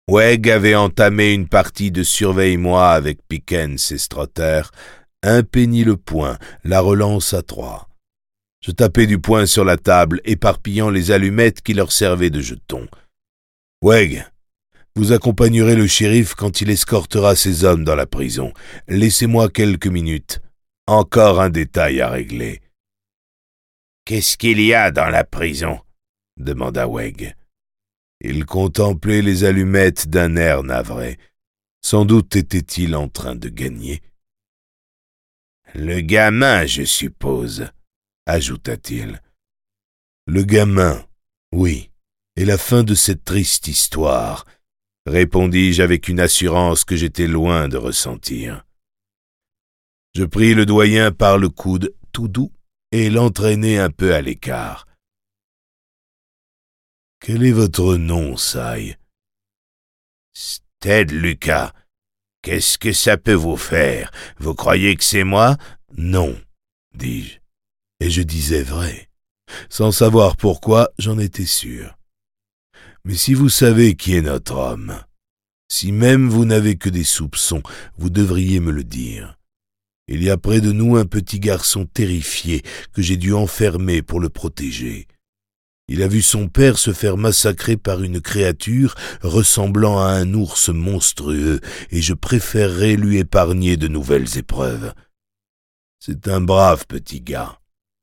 Wegg avait entamé une partie de surveille-moi avec Pickens et Strotter, impeignit le poing, la relance à 3. Je tapais du poing sur la table, éparpillant les allumettes qui leur servaient de jetons. « Wegg, vous accompagnerez le shérif quand il escortera ses hommes dans la prison. Laissez-moi quelques minutes. Encore un détail à régler. »« Qu'est-ce qu'il y a dans la prison ?» demanda Wegg. Il contemplait les allumettes d'un air navré. Sans doute était-il en train de gagner. « Le gamin, je suppose, » ajouta-t-il. « Le gamin, oui, et la fin de cette triste histoire, » répondis-je avec une assurance que j'étais loin de ressentir. Je pris le doyen par le coude tout doux et l'entraînai un peu à l'écart. « Quel est votre nom, Cy ?»« Stead Lucas. Qu'est-ce que ça peut vous faire? Vous croyez que c'est moi? » ?»« Non, dis-je. Et je disais vrai. Sans savoir pourquoi, j'en étais sûr. Mais si vous savez qui est notre homme, si même vous n'avez que des soupçons, vous devriez me le dire. Il y a près de nous un petit garçon terrifié que j'ai dû enfermer pour le protéger. Il a vu son père se faire massacrer par une créature ressemblant à un ours monstrueux, et je préférerais lui épargner de nouvelles épreuves. C'est un brave petit gars.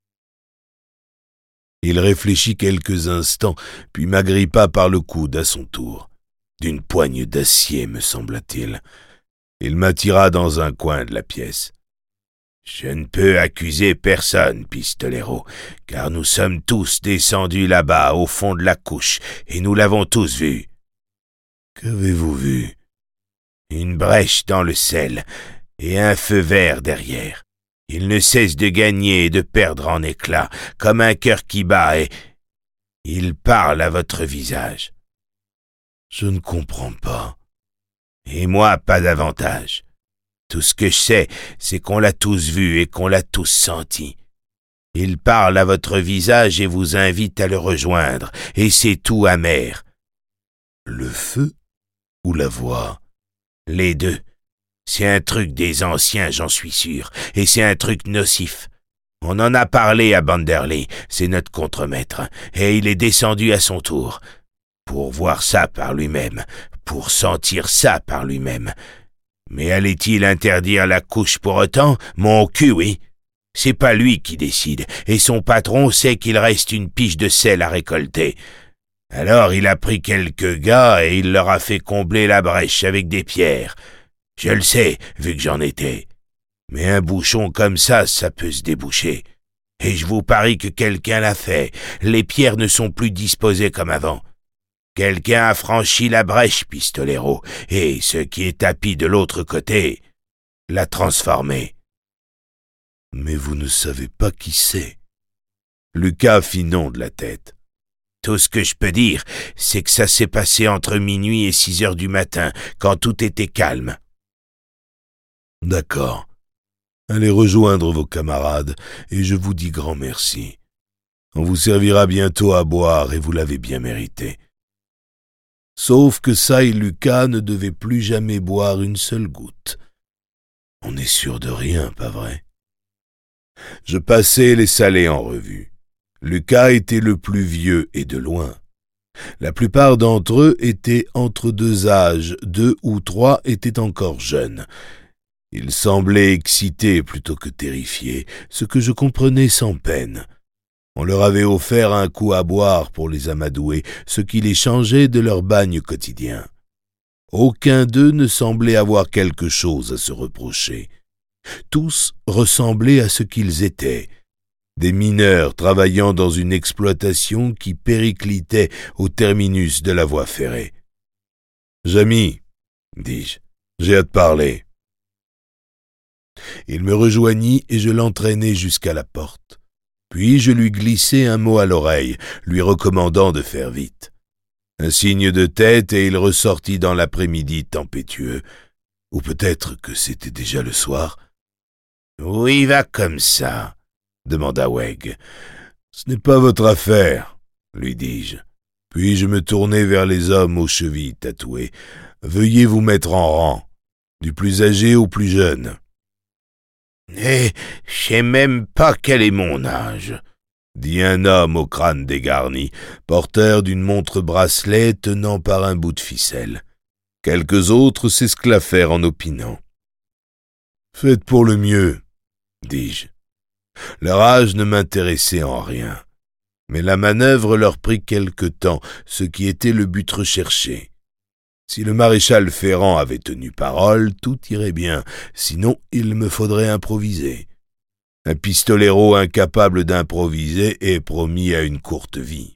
Il réfléchit quelques instants, puis m'agrippa par le coude à son tour. D'une poigne d'acier, me sembla-t-il. Il m'attira dans un coin de la pièce. « Je ne peux accuser personne, pistolero, car nous sommes tous descendus là-bas, au fond de la couche, et nous l'avons tous vu. »« Qu'avez-vous vu ?»« Une brèche dans le sel, et un feu vert derrière. Il ne cesse de gagner et de perdre en éclats, comme un cœur qui bat, et il parle à votre visage. »« Je ne comprends pas. »« Et moi, pas davantage. Tout ce que je sais, c'est qu'on l'a tous vu et qu'on l'a tous senti. Il parle à votre visage et vous invite à le rejoindre, et c'est tout amer. »« Le feu ou la voix ?»« Les deux. C'est un truc des anciens, j'en suis sûr, et c'est un truc nocif. On en a parlé à Banderley, c'est notre contremaître, et il est descendu à son tour, pour voir ça par lui-même, pour sentir ça par lui-même. Mais allait-il interdire la couche pour autant? Mon cul, oui. C'est pas lui qui décide, et son patron sait qu'il reste une piche de sel à récolter. Alors il a pris quelques gars et il leur a fait combler la brèche avec des pierres. Je le sais, vu que j'en étais. Mais un bouchon comme ça peut se déboucher. Et je vous parie que quelqu'un l'a fait. Les pierres ne sont plus disposées comme avant. Quelqu'un a franchi la brèche, pistolero, et ce qui est tapis de l'autre côté l'a transformé. » « Mais vous ne savez pas qui c'est. » Lucas fit non de la tête. « Tout ce que je peux dire, c'est que ça s'est passé entre minuit et 6 heures du matin, quand tout était calme. »« D'accord. Allez rejoindre vos camarades, et je vous dis grand merci. On vous servira bientôt à boire, et vous l'avez bien mérité. » Sauf que ça et Lucas ne devaient plus jamais boire une seule goutte. On n'est sûr de rien, pas vrai? Je passai les salés en revue. Lucas était le plus vieux et de loin. La plupart d'entre eux étaient entre deux âges, 2 ou 3 étaient encore jeunes. Ils semblaient excités plutôt que terrifiés, ce que je comprenais sans peine. On leur avait offert un coup à boire pour les amadouer, ce qui les changeait de leur bagne quotidien. Aucun d'eux ne semblait avoir quelque chose à se reprocher. Tous ressemblaient à ce qu'ils étaient, des mineurs travaillant dans une exploitation qui périclitait au terminus de la voie ferrée. « Jamy, dis-je, j'ai à te parler. » Il me rejoignit et je l'entraînai jusqu'à la porte. Puis je lui glissai un mot à l'oreille, lui recommandant de faire vite. Un signe de tête et il ressortit dans l'après-midi tempétueux. Ou peut-être que c'était déjà le soir. « Où il va comme ça ?» demanda Wegg. « Ce n'est pas votre affaire, lui dis-je. Puis je me tournai vers les hommes aux chevilles tatouées. « Veuillez vous mettre en rang, du plus âgé au plus jeune. »« Eh, je sais même pas quel est mon âge, » dit un homme au crâne dégarni, porteur d'une montre bracelet tenant par un bout de ficelle. Quelques autres s'esclaffèrent en opinant. « Faites pour le mieux, » dis-je. Leur âge ne m'intéressait en rien, mais la manœuvre leur prit quelque temps, ce qui était le but recherché. Si le maréchal Ferrand avait tenu parole, tout irait bien, sinon il me faudrait improviser. Un pistolero incapable d'improviser est promis à une courte vie.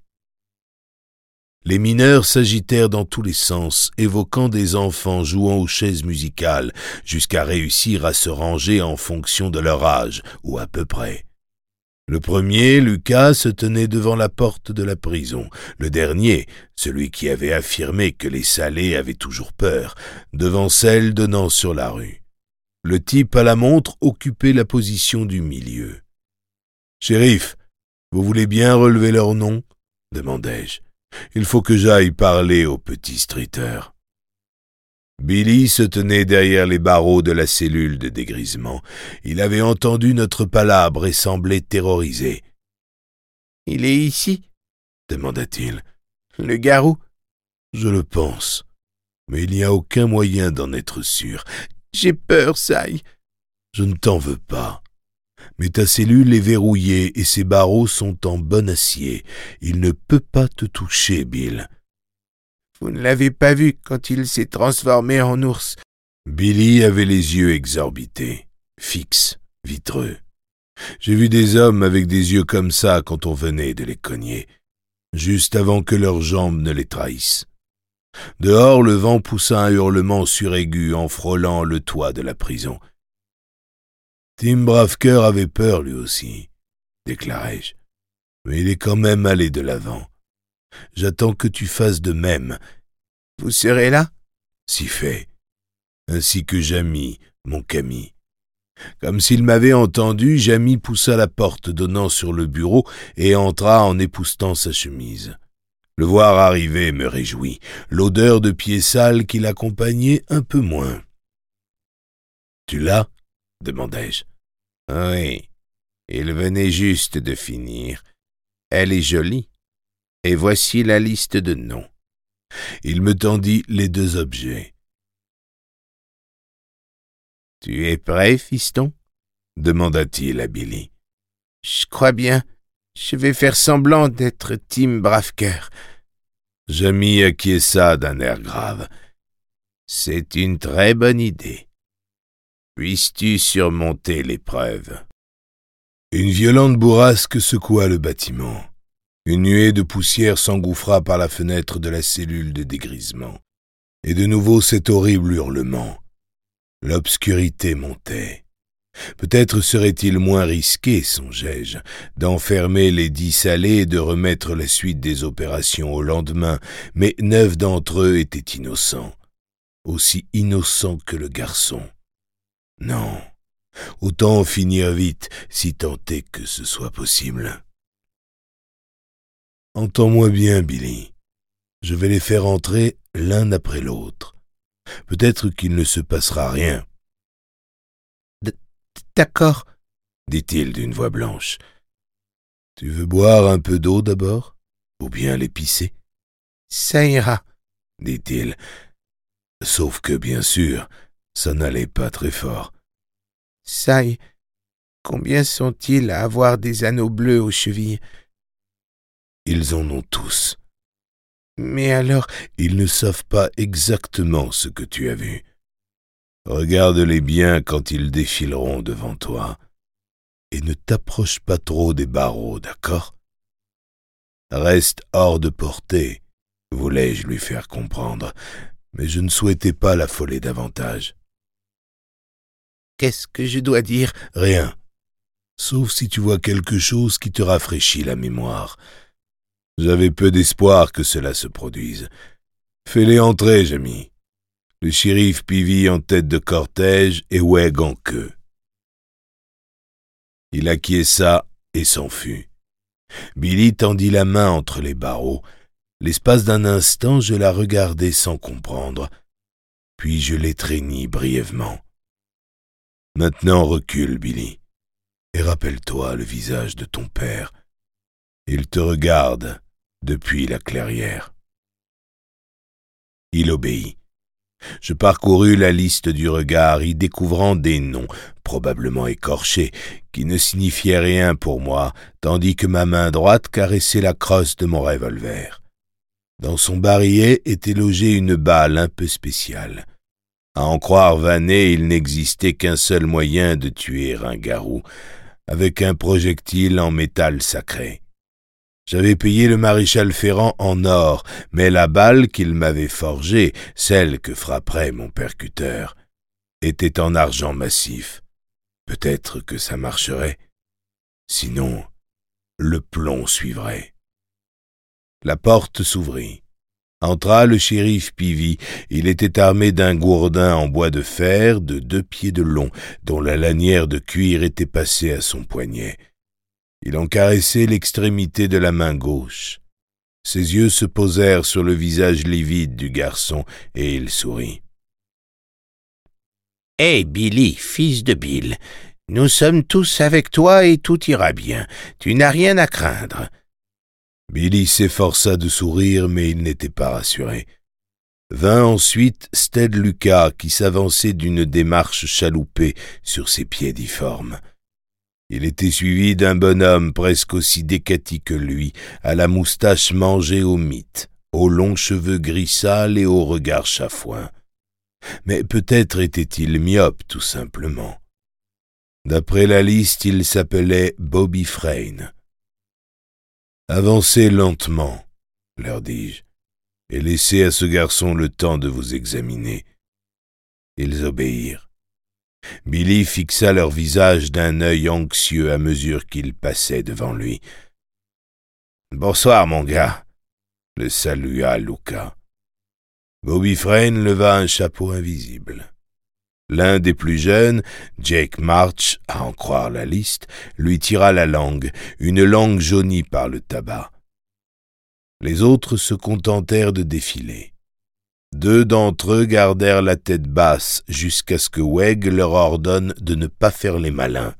Les mineurs s'agitèrent dans tous les sens, évoquant des enfants jouant aux chaises musicales, jusqu'à réussir à se ranger en fonction de leur âge, ou à peu près. Le premier, Lucas, se tenait devant la porte de la prison. Le dernier, celui qui avait affirmé que les salés avaient toujours peur, devant celle donnant sur la rue. Le type à la montre occupait la position du milieu. « Shérif, vous voulez bien relever leur nom ?» demandai-je. « Il faut que j'aille parler au petit streeter. » Billy se tenait derrière les barreaux de la cellule de dégrisement. Il avait entendu notre palabre et semblait terrorisé. « Il est ici ?» demanda-t-il. « Le garou ?» ?»« Je le pense, mais il n'y a aucun moyen d'en être sûr. »« J'ai peur, Sai. »« Je ne t'en veux pas. Mais ta cellule est verrouillée et ses barreaux sont en bon acier. Il ne peut pas te toucher, Bill. » « Vous ne l'avez pas vu quand il s'est transformé en ours. » Billy avait les yeux exorbités, fixes, vitreux. J'ai vu des hommes avec des yeux comme ça quand on venait de les cogner, juste avant que leurs jambes ne les trahissent. Dehors, le vent poussa un hurlement suraigu en frôlant le toit de la prison. « Tim Braveker avait peur lui aussi, » déclarai-je, « mais il est quand même allé de l'avant. J'attends que tu fasses de même. »« Vous serez là ?» ?»« Si fait. Ainsi que Jamy, mon Camille. » Comme s'il m'avait entendu, Jamy poussa la porte donnant sur le bureau et entra en époussetant sa chemise. Le voir arriver me réjouit, l'odeur de pieds sales qui l'accompagnait un peu moins. « Tu l'as ?» demandai-je. « Oui, il venait juste de finir. Elle est jolie. Et voici la liste de noms. » Il me tendit les deux objets. « Tu es prêt, fiston ?» demanda-t-il à Billy. « Je crois bien. Je vais faire semblant d'être Tim Braveker. » Jamy acquiesça d'un air grave. « C'est une très bonne idée. Puisses-tu surmonter l'épreuve ?» Une violente bourrasque secoua le bâtiment. Une nuée de poussière s'engouffra par la fenêtre de la cellule de dégrisement. Et de nouveau cet horrible hurlement. L'obscurité montait. Peut-être serait-il moins risqué, songeai-je, d'enfermer les 10 salés et de remettre la suite des opérations au lendemain, mais 9 d'entre eux étaient innocents. Aussi innocents que le garçon. Non, autant en finir vite, si tant est que ce soit possible. Entends-moi bien, Billy. Je vais les faire entrer l'un après l'autre. Peut-être qu'il ne se passera rien. « D'accord, » dit-il d'une voix blanche. « Tu veux boire un peu d'eau d'abord, ou bien l'épicer ?»« Ça ira, » dit-il. Sauf que, bien sûr, ça n'allait pas très fort. « Sai, combien sont-ils à avoir des anneaux bleus aux chevilles ?»« Ils en ont tous. » « Mais alors, ils ne savent pas exactement ce que tu as vu. Regarde-les bien quand ils défileront devant toi. Et ne t'approche pas trop des barreaux, d'accord? Reste hors de portée, voulais-je lui faire comprendre, mais je ne souhaitais pas l'affoler davantage. Qu'est-ce que je dois dire? Rien. Sauf si tu vois quelque chose qui te rafraîchit la mémoire. J'avais peu d'espoir que cela se produise. Fais-les entrer, Jamy. Le shérif Peavy en tête de cortège et Wegg en queue. Il acquiesça et s'en fut. Billy tendit la main entre les barreaux. L'espace d'un instant, je la regardai sans comprendre, puis je l'étreignis brièvement. « Maintenant recule, Billy, et rappelle-toi le visage de ton père. Il te regarde depuis la clairière. » Il obéit. Je parcourus la liste du regard, y découvrant des noms, probablement écorchés, qui ne signifiaient rien pour moi, tandis que ma main droite caressait la crosse de mon revolver. Dans son barillet était logée une balle un peu spéciale. À en croire Vanet, il n'existait qu'un seul moyen de tuer un garou, avec un projectile en métal sacré. J'avais payé le maréchal Ferrand en or, mais la balle qu'il m'avait forgée, celle que frapperait mon percuteur, était en argent massif. Peut-être que ça marcherait. Sinon, le plomb suivrait. La porte s'ouvrit. Entra le shérif Peavy. Il était armé d'un gourdin en bois de fer de 2 pieds de long, dont la lanière de cuir était passée à son poignet. Il en caressait l'extrémité de la main gauche. Ses yeux se posèrent sur le visage livide du garçon, et il sourit. « Hé, Billy, fils de Bill, nous sommes tous avec toi et tout ira bien. Tu n'as rien à craindre. » Billy s'efforça de sourire, mais il n'était pas rassuré. Vint ensuite Sted Lucas, qui s'avançait d'une démarche chaloupée sur ses pieds difformes. Il était suivi d'un bonhomme presque aussi décati que lui, à la moustache mangée au mythe, aux longs cheveux gris sales et au regard chafouin. Mais peut-être était-il myope, tout simplement. D'après la liste, il s'appelait Bobby Frayne. « Avancez lentement, leur dis-je, et laissez à ce garçon le temps de vous examiner. » Ils obéirent. Billy fixa leur visage d'un œil anxieux à mesure qu'ils passaient devant lui. « Bonsoir, mon gars », le salua Lucas. Bobby Frayne leva un chapeau invisible. L'un des plus jeunes, Jake March, à en croire la liste, lui tira la langue, une langue jaunie par le tabac. Les autres se contentèrent de défiler. 2 d'entre eux gardèrent la tête basse jusqu'à ce que Wegg leur ordonne de ne pas faire les malins.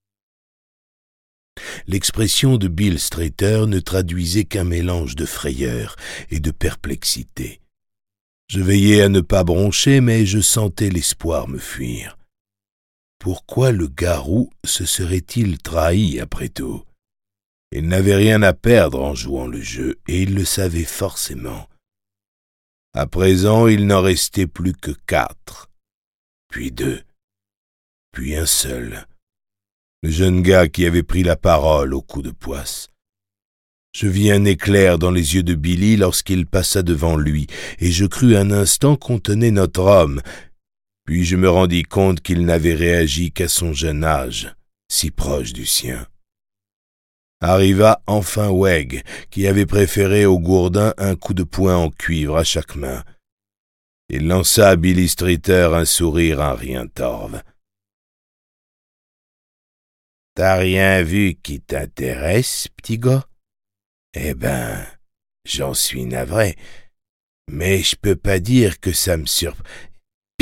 L'expression de Bill Streeter ne traduisait qu'un mélange de frayeur et de perplexité. Je veillais à ne pas broncher, mais je sentais l'espoir me fuir. Pourquoi le garou se serait-il trahi après tout? Il n'avait rien à perdre en jouant le jeu, et il le savait forcément. À présent, il n'en restait plus que 4, puis 2, puis un seul, le jeune gars qui avait pris la parole au coup de poisse. Je vis un éclair dans les yeux de Billy lorsqu'il passa devant lui, et je crus un instant qu'on tenait notre homme, puis je me rendis compte qu'il n'avait réagi qu'à son jeune âge, si proche du sien. Arriva enfin Wegg, qui avait préféré au gourdin un coup de poing en cuivre à chaque main. Il lança à Billy Streeter un sourire en rien torve. « T'as rien vu qui t'intéresse, petit gars? Eh ben, j'en suis navré, mais je peux pas dire que ça me surprend. »« Pistolero !»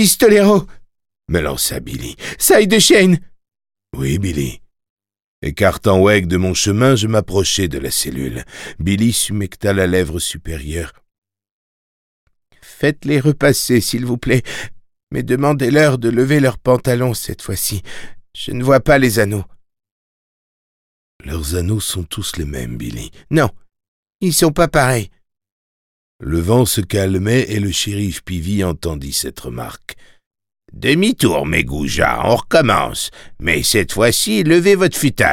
me lança Billy. « Side de Shane !»« Oui, Billy. » Écartant Wegg de mon chemin, je m'approchai de la cellule. Billy s'humecta la lèvre supérieure. « Faites-les repasser, s'il vous plaît, mais demandez-leur de lever leurs pantalons cette fois-ci. Je ne vois pas les anneaux. » « Leurs anneaux sont tous les mêmes, Billy. »« Non, ils sont pas pareils. » Le vent se calmait et le shérif Peavy entendit cette remarque. « Demi-tour, mes goujats, on recommence, mais cette fois-ci, levez votre futale. »«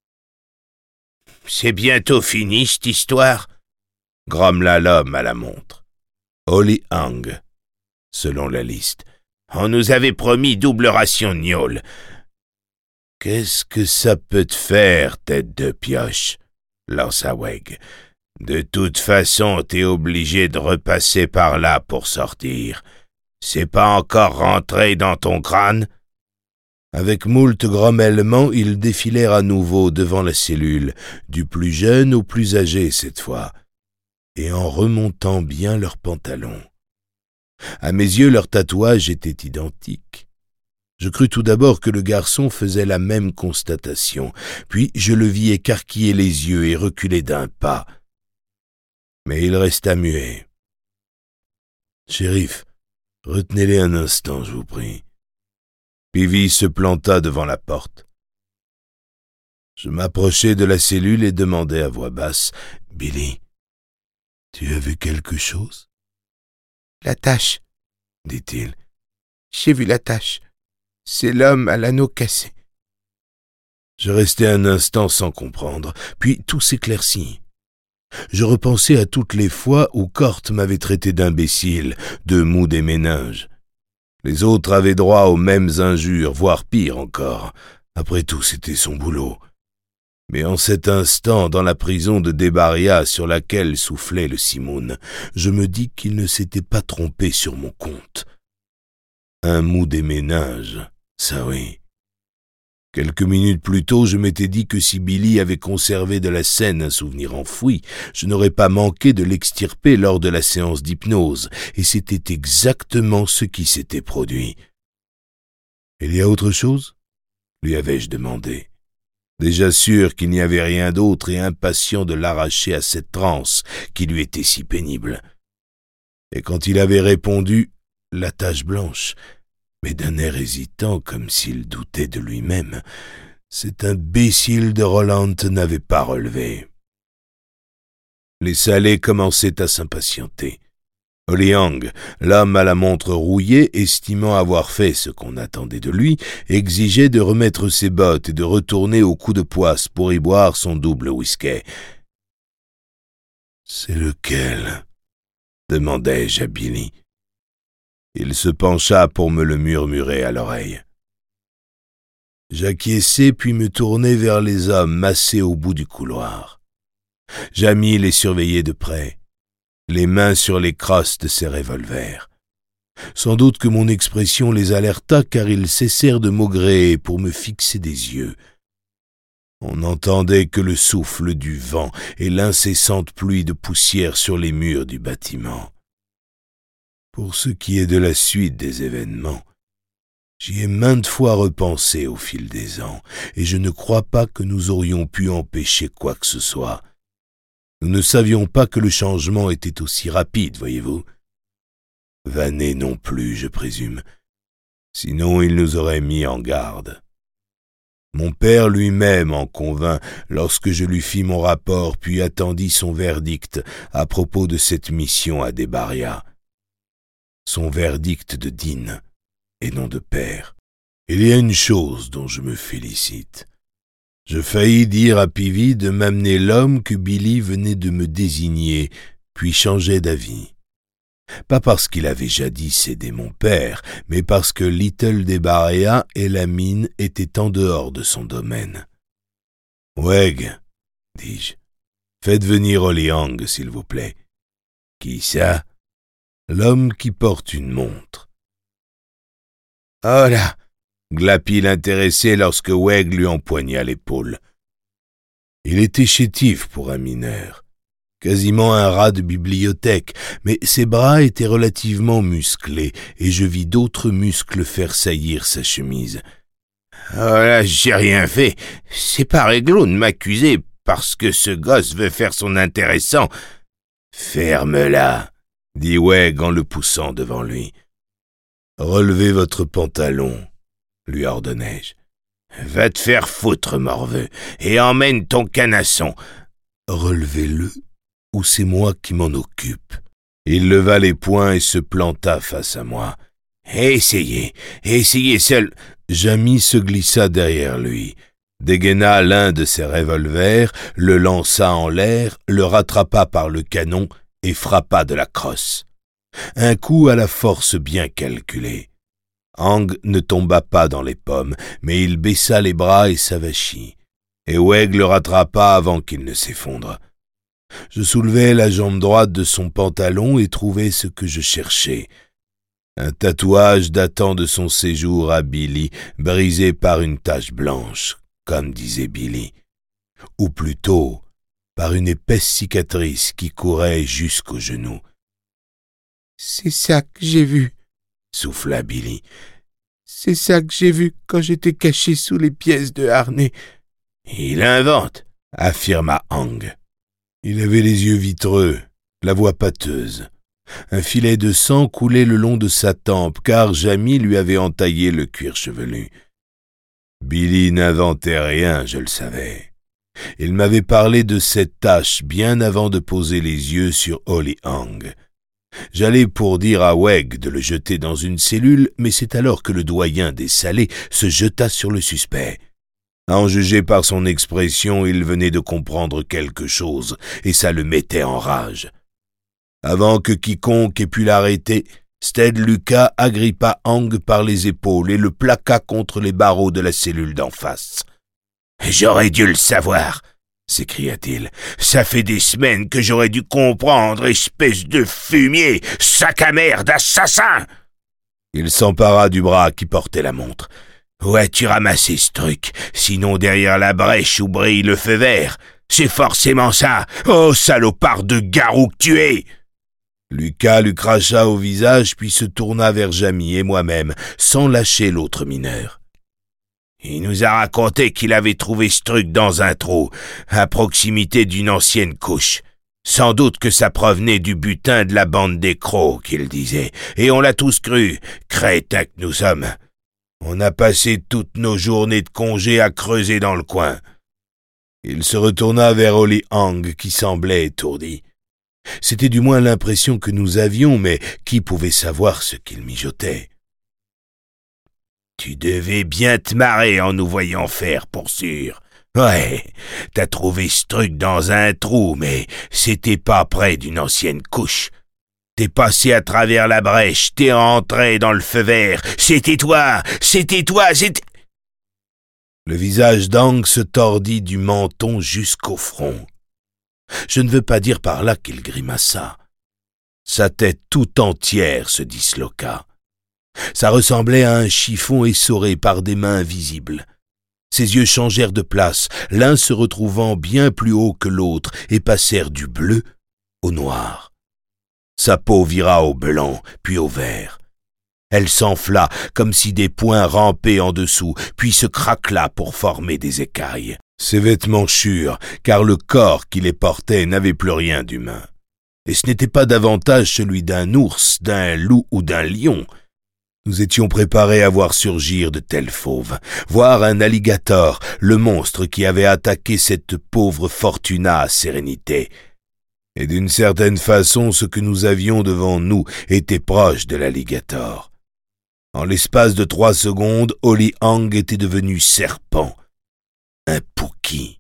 C'est bientôt fini, cette histoire » grommela l'homme à la montre. « Holly Hang, selon la liste. »« On nous avait promis double ration de gnôle. »« Qu'est-ce que ça peut te faire, tête de pioche ?» lança Wegg. « De toute façon, t'es obligé de repasser par là pour sortir. C'est pas encore rentré dans ton crâne ?» Avec moult grommellements, ils défilèrent à nouveau devant la cellule, du plus jeune au plus âgé cette fois. et en remontant bien leurs pantalons. À mes yeux, leurs tatouages étaient identiques. Je crus tout d'abord que le garçon faisait la même constatation, puis je le vis écarquiller les yeux et reculer d'un pas. Mais il resta muet. « Shérif, retenez-les un instant, je vous prie. » Peavy se planta devant la porte. Je m'approchai de la cellule et demandai à voix basse, « Billy, tu as vu quelque chose ?»« La tache, dit-il. j'ai vu la tache. C'est l'homme à l'anneau cassé. » Je restai un instant sans comprendre, puis tout s'éclaircit. Je repensai à toutes les fois où Cort m'avait traité d'imbécile, de mou des méninges. Les autres avaient droit aux mêmes injures, voire pire encore. Après tout, c'était son boulot. Mais en cet instant, dans la prison de Debaria sur laquelle soufflait le simoun, je me dis qu'il ne s'était pas trompé sur mon compte. Un mou des méninges, ça oui. Quelques minutes plus tôt, je m'étais dit que si Billy avait conservé de la scène un souvenir enfoui, je n'aurais pas manqué de l'extirper lors de la séance d'hypnose, et c'était exactement ce qui s'était produit. « Il y a autre chose ?» lui avais-je demandé, déjà sûr qu'il n'y avait rien d'autre et impatient de l'arracher à cette transe qui lui était si pénible. Et quand il avait répondu « la tache blanche », mais d'un air hésitant, comme s'il doutait de lui-même, cet imbécile de Roland n'avait pas relevé. Les salés commençaient à s'impatienter. Oliang, l'homme à la montre rouillée, estimant avoir fait ce qu'on attendait de lui, exigeait de remettre ses bottes et de retourner au coup de poisse pour y boire son double whisky. « C'est lequel ?» demandai-je à Billy. Il se pencha pour me le murmurer à l'oreille. J'acquiesçai puis me tournai vers les hommes massés au bout du couloir. Jamy les surveillait de près, les mains sur les crosses de ses revolvers. Sans doute que mon expression les alerta car ils cessèrent de maugréer pour me fixer des yeux. On n'entendait que le souffle du vent et l'incessante pluie de poussière sur les murs du bâtiment. Pour ce qui est de la suite des événements, j'y ai maintes fois repensé au fil des ans, et je ne crois pas que nous aurions pu empêcher quoi que ce soit. Nous ne savions pas que le changement était aussi rapide, voyez-vous. Vanet non plus, je présume. Sinon, il nous aurait mis en garde. Mon père lui-même en convint lorsque je lui fis mon rapport puis attendit son verdict à propos de cette mission à Debaria. Son verdict de Dean, et non de père. Il y a une chose dont je me félicite. Je faillis dire à Peavy de m'amener l'homme que Billy venait de me désigner, puis changeai d'avis. Pas parce qu'il avait jadis aidé mon père, mais parce que Little Debaria et la mine étaient en dehors de son domaine. « Weg, dis-je, faites venir Oliang, s'il vous plaît. »« Qui ça ?»« L'homme qui porte une montre. »« Oh là !» glapit l'intéressé lorsque Weg lui empoigna l'épaule. Il était chétif pour un mineur, quasiment un rat de bibliothèque, mais ses bras étaient relativement musclés, et je vis d'autres muscles faire saillir sa chemise. « Oh là, j'ai rien fait. C'est pas réglo de m'accuser parce que ce gosse veut faire son intéressant. »« Ferme-la !» dit Weg en le poussant devant lui. « Relevez votre pantalon, » lui ordonnai-je. « Va te faire foutre, morveux, et emmène ton canasson. »« Relevez-le, ou c'est moi qui m'en occupe. » Il leva les poings et se planta face à moi. « Essayez seul. » Jamy se glissa derrière lui, dégaina l'un de ses revolvers, le lança en l'air, le rattrapa par le canon et frappa de la crosse. Un coup à la force bien calculée. Ang ne tomba pas dans les pommes, mais il baissa les bras et s'avachit, et Weg le rattrapa avant qu'il ne s'effondre. Je soulevai la jambe droite de son pantalon et trouvai ce que je cherchais. Un tatouage datant de son séjour à Billy, brisé par une tache blanche, comme disait Billy. Ou plutôt, par une épaisse cicatrice qui courait jusqu'au genou. « C'est ça que j'ai vu, » souffla Billy. « C'est ça que j'ai vu quand j'étais caché sous les pièces de harnais. »« Il invente, » affirma Aang. Il avait les yeux vitreux, la voix pâteuse. Un filet de sang coulait le long de sa tempe, car Jamie lui avait entaillé le cuir chevelu. Billy n'inventait rien, je le savais. Il m'avait parlé de cette tâche bien avant de poser les yeux sur Ollie Aang. J'allais pour dire à Weg de le jeter dans une cellule, mais c'est alors que le doyen des salés se jeta sur le suspect. À en juger par son expression, il venait de comprendre quelque chose, et ça le mettait en rage. Avant que quiconque ait pu l'arrêter, Sted Lucas agrippa Aang par les épaules et le plaqua contre les barreaux de la cellule d'en face. « J'aurais dû le savoir !» s'écria-t-il. « Ça fait des semaines que j'aurais dû comprendre, espèce de fumier, sac à merde, assassin !» Il s'empara du bras qui portait la montre. « Où as-tu ramassé ce truc? Sinon derrière la brèche où brille le feu vert. C'est forcément ça! Oh, salopard de garou que tu es !» Lucas lui cracha au visage, puis se tourna vers Jamie et moi-même, sans lâcher l'autre mineur. Il nous a raconté qu'il avait trouvé ce truc dans un trou, à proximité d'une ancienne couche. Sans doute que ça provenait du butin de la bande des crocs, qu'il disait, et on l'a tous cru, crétins que nous sommes. On a passé toutes nos journées de congé à creuser dans le coin. Il se retourna vers Ollie Aang, qui semblait étourdi. C'était du moins l'impression que nous avions, mais qui pouvait savoir ce qu'il mijotait? « Tu devais bien te marrer en nous voyant faire, pour sûr. Ouais, t'as trouvé ce truc dans un trou, mais c'était pas près d'une ancienne couche. T'es passé à travers la brèche, t'es rentré dans le feu vert. C'était toi, c'était... » Le visage d'Aang se tordit du menton jusqu'au front. Je ne veux pas dire par là qu'il grimaça. Sa tête tout entière se disloqua. Ça ressemblait à un chiffon essoré par des mains invisibles. Ses yeux changèrent de place, l'un se retrouvant bien plus haut que l'autre, et passèrent du bleu au noir. Sa peau vira au blanc, puis au vert. Elle s'enfla comme si des poings rampaient en dessous, puis se craquela pour former des écailles. Ses vêtements churent, car le corps qui les portait n'avait plus rien d'humain. Et ce n'était pas davantage celui d'un ours, d'un loup ou d'un lion. Nous étions préparés à voir surgir de tels fauves, voir un alligator, le monstre qui avait attaqué cette pauvre Fortuna Sérénité. Et d'une certaine façon, ce que nous avions devant nous était proche de l'alligator. En l'espace de 3 secondes, Ollie Aang était devenu serpent. Un Pookie.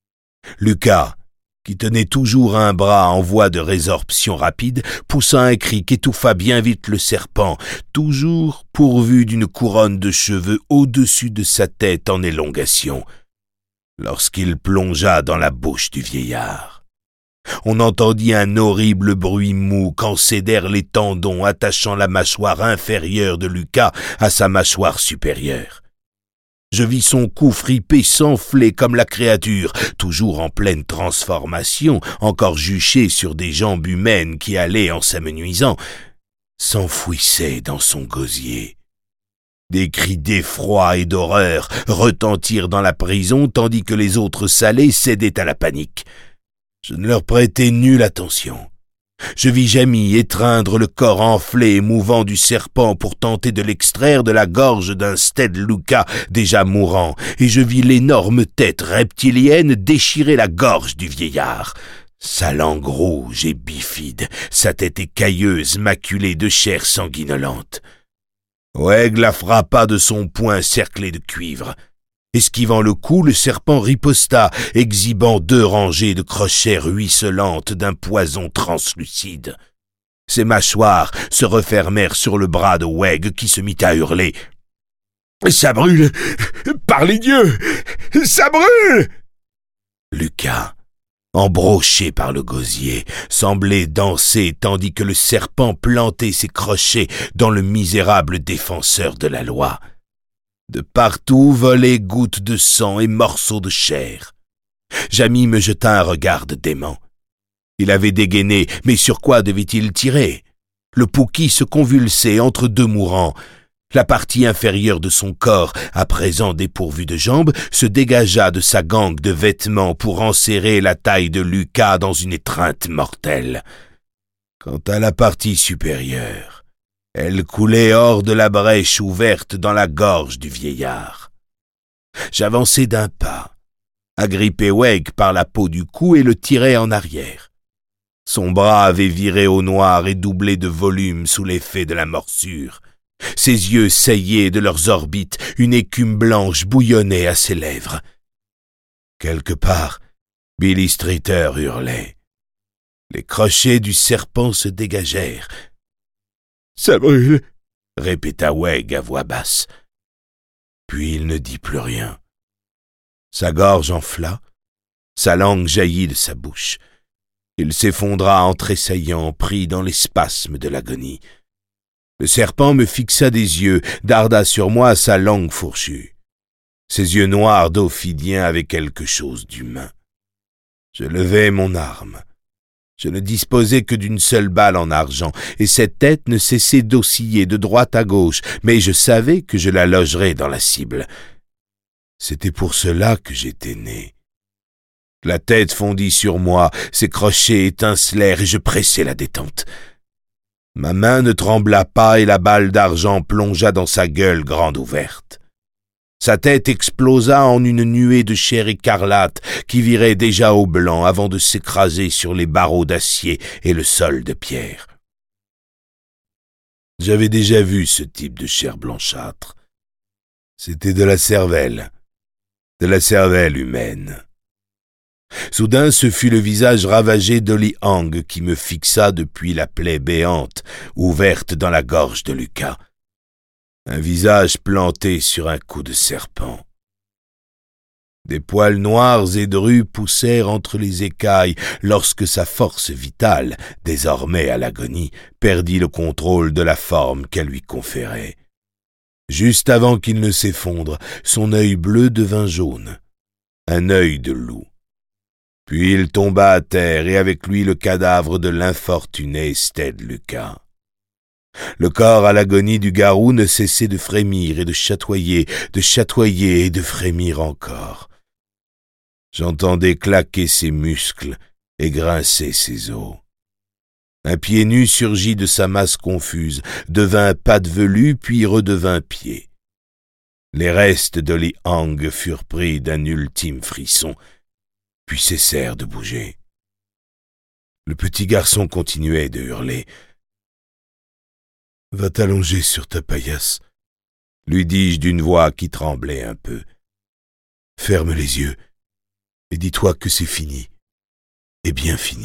Lucas, qui tenait toujours un bras en voie de résorption rapide, poussa un cri qu'étouffa bien vite le serpent, toujours pourvu d'une couronne de cheveux au-dessus de sa tête en élongation, lorsqu'il plongea dans la bouche du vieillard. On entendit un horrible bruit mou quand cédèrent les tendons attachant la mâchoire inférieure de Lucas à sa mâchoire supérieure. Je vis son cou fripé s'enfler comme la créature, toujours en pleine transformation, encore juchée sur des jambes humaines qui allaient, en s'amenuisant, s'enfouissaient dans son gosier. Des cris d'effroi et d'horreur retentirent dans la prison, tandis que les autres salés cédaient à la panique. Je ne leur prêtai nulle attention. Je vis Jamie étreindre le corps enflé et mouvant du serpent pour tenter de l'extraire de la gorge d'un Sted Lucas déjà mourant, et je vis l'énorme tête reptilienne déchirer la gorge du vieillard. Sa langue rouge et bifide, sa tête écailleuse maculée de chair sanguinolente. Weg la frappa de son poing cerclé de cuivre. Esquivant le coup, le serpent riposta, exhibant 2 rangées de crochets ruisselantes d'un poison translucide. Ses mâchoires se refermèrent sur le bras de Weg qui se mit à hurler. « Ça brûle! Par les dieux! Ça brûle !» Lucas, embroché par le gosier, semblait danser tandis que le serpent plantait ses crochets dans le misérable défenseur de la loi. De partout volaient gouttes de sang et morceaux de chair. Jamy me jeta un regard de dément. Il avait dégainé, mais sur quoi devait-il tirer? Le Pookie se convulsait entre deux mourants. La partie inférieure de son corps, à présent dépourvue de jambes, se dégagea de sa gangue de vêtements pour enserrer la taille de Lucas dans une étreinte mortelle. Quant à la partie supérieure, elle coulait hors de la brèche ouverte dans la gorge du vieillard. J'avançai d'un pas, agrippai Weg par la peau du cou et le tirai en arrière. Son bras avait viré au noir et doublé de volume sous l'effet de la morsure. Ses yeux saillaient de leurs orbites, une écume blanche bouillonnait à ses lèvres. Quelque part, Billy Streeter hurlait. Les crochets du serpent se dégagèrent. « Ça brûle !» répéta Weg à voix basse. Puis il ne dit plus rien. Sa gorge enfla, sa langue jaillit de sa bouche. Il s'effondra en tressaillant, pris dans les spasmes de l'agonie. Le serpent me fixa des yeux, darda sur moi sa langue fourchue. Ses yeux noirs d'ophidien avaient quelque chose d'humain. Je levai mon arme. Je ne disposais que d'une seule balle en argent, et cette tête ne cessait d'osciller de droite à gauche, mais je savais que je la logerais dans la cible. C'était pour cela que j'étais né. La tête fondit sur moi, ses crochets étincelèrent et je pressai la détente. Ma main ne trembla pas et la balle d'argent plongea dans sa gueule grande ouverte. Sa tête explosa en une nuée de chair écarlate qui virait déjà au blanc avant de s'écraser sur les barreaux d'acier et le sol de pierre. J'avais déjà vu ce type de chair blanchâtre. C'était de la cervelle humaine. Soudain, ce fut le visage ravagé d'Ollie Hang qui me fixa depuis la plaie béante, ouverte dans la gorge de Lucas. Un visage planté sur un cou de serpent. Des poils noirs et drus poussèrent entre les écailles lorsque sa force vitale, désormais à l'agonie, perdit le contrôle de la forme qu'elle lui conférait. Juste avant qu'il ne s'effondre, son œil bleu devint jaune, un œil de loup. Puis il tomba à terre et avec lui le cadavre de l'infortuné Stead Lucas. Le corps à l'agonie du garou ne cessait de frémir et de chatoyer et de frémir encore. J'entendais claquer ses muscles et grincer ses os. Un pied nu surgit de sa masse confuse, devint patte velue puis redevint pied. Les restes d'Ollie Hang furent pris d'un ultime frisson, puis cessèrent de bouger. Le petit garçon continuait de hurler. « Va t'allonger sur ta paillasse, » lui dis-je d'une voix qui tremblait un peu. « Ferme les yeux et dis-toi que c'est fini, et bien fini. »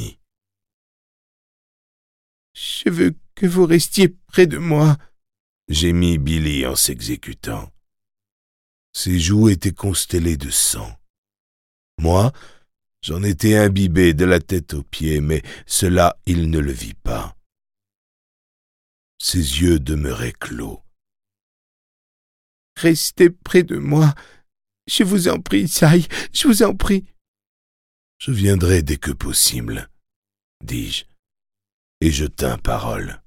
« Je veux que vous restiez près de moi, » gémit Billy en s'exécutant. Ses joues étaient constellées de sang. Moi, j'en étais imbibé de la tête aux pieds, mais cela il ne le vit pas. Ses yeux demeuraient clos. « Restez près de moi. Je vous en prie, Sai, je vous en prie. » « Je viendrai dès que possible, dis-je, et je tins parole.